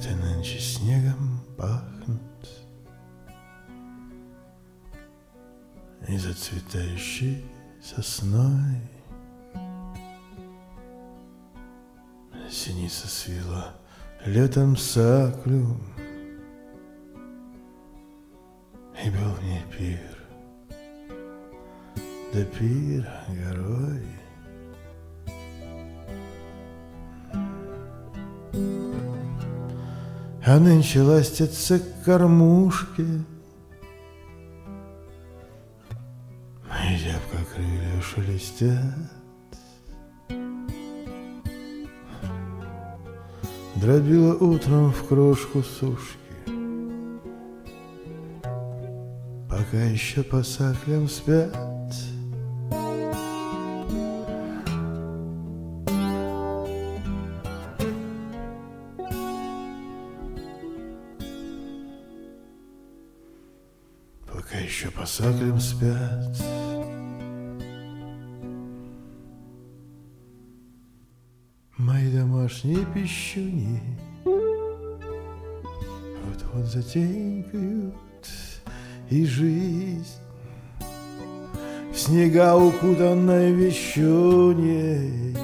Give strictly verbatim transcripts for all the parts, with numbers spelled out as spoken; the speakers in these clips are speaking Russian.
Цветы нынче снегом пахнут, и зацветающей сосной синица свила летом саклю, и был в ней пир, да пир горой. А нынче ластятся кормушки, и зябко крылья шелестят. Дробила утром в крошку сушки, пока еще по саклям спят. Пока еще по саклям спят. Мои домашние пищуни вот-вот затенькают, и жизнь в снега укутанной вещуней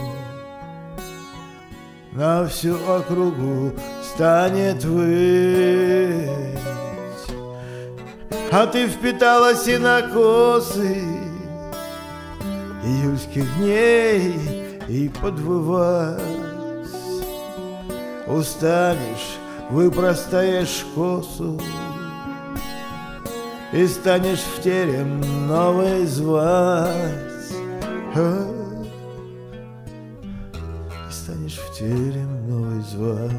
на всю округу станет выть. А ты впитала сенокосы июльских дней и подвывать. Устанешь, выпростаешь косу и станешь в терем новый звать. А? И станешь в терем новый звать.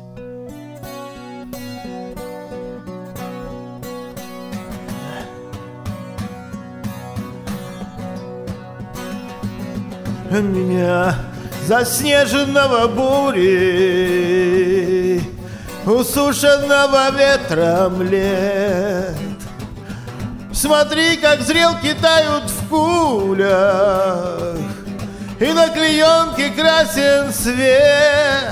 Меня заснеженного бурей, усушенного ветром лет, смотри, как зрелки тают в кулях, и на клеенке красен свет.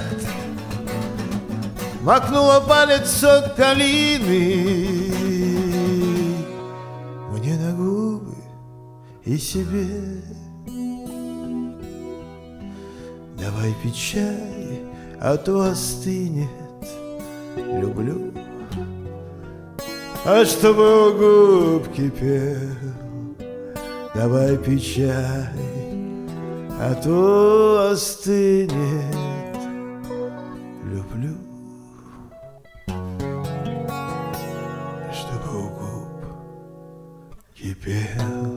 Макнула палец сок калины мне на губы и себе. Давай пить чай, а то остынет. Люблю, а чтобы у губ кипел. Давай пить чай, а то остынет. Люблю, чтобы у губ кипел.